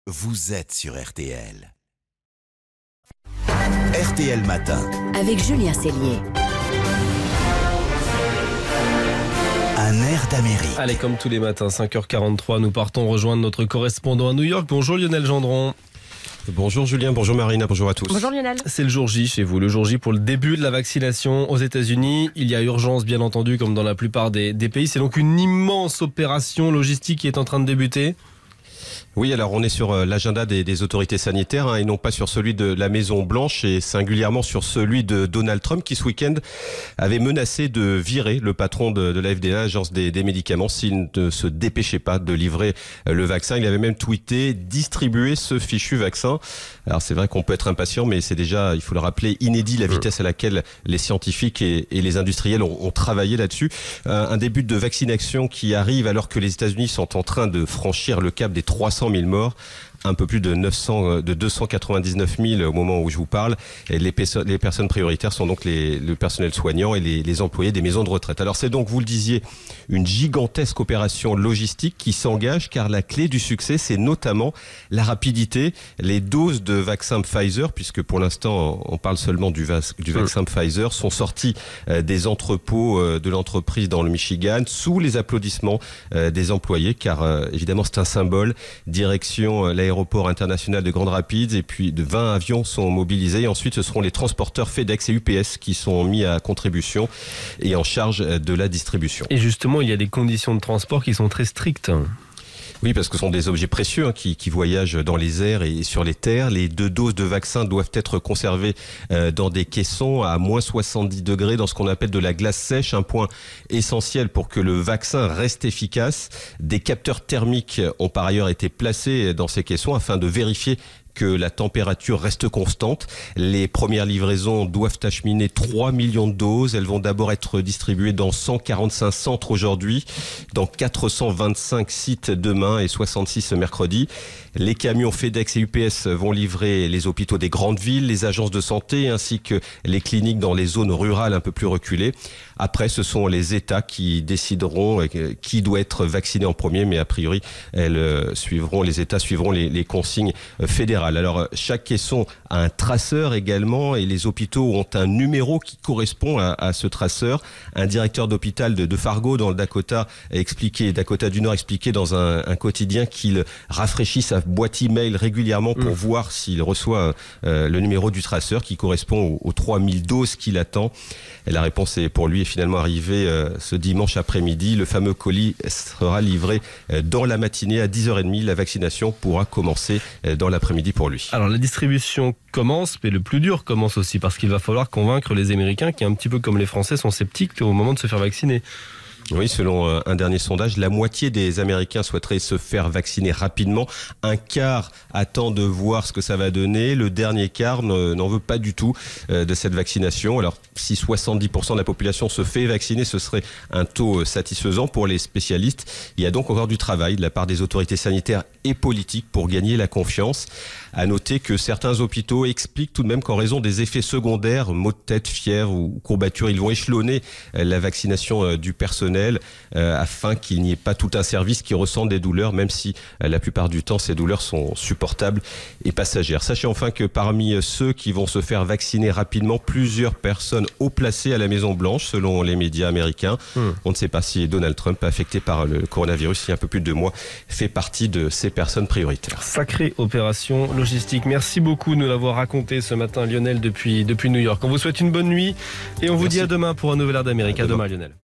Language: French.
vous êtes sur RTL. RTL Matin. Avec Julien Cellier. Un air d'Amérique. Allez, comme tous les matins, 5h43, nous partons rejoindre notre correspondant à New York. Bonjour Lionel Gendron. Bonjour Julien, bonjour Marina, bonjour à tous. Bonjour Lionel. C'est le jour J chez vous, le jour J pour le début de la vaccination aux États-Unis. Il y a urgence, bien entendu, comme dans la plupart des pays. C'est donc une immense opération logistique qui est en train de débuter. Oui, alors on est sur l'agenda des autorités sanitaires et non pas sur celui de la Maison-Blanche et singulièrement sur celui de Donald Trump qui ce week-end avait menacé de virer le patron de la FDA, l'agence des médicaments, s'il ne se dépêchait pas de livrer le vaccin. Il avait même tweeté « distribuer ce fichu vaccin ». Alors c'est vrai qu'on peut être impatient, mais c'est déjà, il faut le rappeler, inédit la vitesse à laquelle les scientifiques et les industriels ont travaillé là-dessus. Un début de vaccination qui arrive alors que les États-Unis sont en train de franchir le cap des 300 000 morts. Un peu plus de 299 000 au moment où je vous parle. Et les personnes prioritaires sont donc le personnel soignant et les employés des maisons de retraite. Alors c'est donc, vous le disiez, une gigantesque opération logistique qui s'engage car la clé du succès, c'est notamment la rapidité. Les doses de vaccin Pfizer, puisque pour l'instant on parle seulement du vaccin Pfizer, sont sorties des entrepôts de l'entreprise dans le Michigan sous les applaudissements des employés car évidemment c'est un symbole. Direction l'aéroport international de Grand Rapids et puis de 20 avions sont mobilisés. Et ensuite, ce seront les transporteurs FedEx et UPS qui sont mis à contribution et en charge de la distribution. Et justement, il y a des conditions de transport qui sont très strictes. Oui, parce que ce sont des objets précieux qui voyagent dans les airs et sur les terres. Les 2 doses de vaccin doivent être conservées dans des caissons à moins 70 degrés dans ce qu'on appelle de la glace sèche, un point essentiel pour que le vaccin reste efficace. Des capteurs thermiques ont par ailleurs été placés dans ces caissons afin de vérifier que la température reste constante. Les premières livraisons doivent acheminer 3 millions de doses. Elles vont d'abord être distribuées dans 145 centres aujourd'hui, dans 425 sites demain et 66 mercredi. Les camions FedEx et UPS vont livrer les hôpitaux des grandes villes, les agences de santé ainsi que les cliniques dans les zones rurales un peu plus reculées. Après, ce sont les États qui décideront qui doit être vacciné en premier, mais a priori, les États suivront les consignes fédérales. Alors, chaque caisson a un traceur également et les hôpitaux ont un numéro qui correspond à ce traceur. Un directeur d'hôpital de Fargo dans le Dakota du Nord expliquait dans un quotidien qu'il rafraîchit sa boîte email régulièrement pour voir s'il reçoit le numéro du traceur qui correspond aux 3000 doses qu'il attend. Et la réponse est pour lui est finalement arrivée ce dimanche après-midi. Le fameux colis sera livré dans la matinée à 10h30. La vaccination pourra commencer dans l'après-midi pour lui. Alors la distribution commence, mais le plus dur commence aussi parce qu'il va falloir convaincre les Américains qui, un petit peu comme les Français, sont sceptiques au moment de se faire vacciner. Oui, selon un dernier sondage, la moitié des Américains souhaiteraient se faire vacciner rapidement. Un quart attend de voir ce que ça va donner. Le dernier quart n'en veut pas du tout de cette vaccination. Alors, si 70% de la population se fait vacciner, ce serait un taux satisfaisant pour les spécialistes. Il y a donc encore du travail de la part des autorités sanitaires et politiques pour gagner la confiance. À noter que certains hôpitaux expliquent tout de même qu'en raison des effets secondaires, maux de tête, fièvre ou courbatures, ils vont échelonner la vaccination du personnel afin qu'il n'y ait pas tout un service qui ressent des douleurs, même si la plupart du temps ces douleurs sont supportables et passagères. Sachez enfin que parmi ceux qui vont se faire vacciner rapidement, plusieurs personnes haut placées à la Maison-Blanche, selon les médias américains. On ne sait pas si Donald Trump, affecté par le coronavirus il y a un peu plus de 2 mois, fait partie de ces personnes prioritaires. Sacrée opération logistique. Merci beaucoup de nous l'avoir raconté ce matin, Lionel, depuis New York. On vous souhaite une bonne nuit et on vous dit à demain pour un nouvel Air d'Amérique. À demain, Lionel.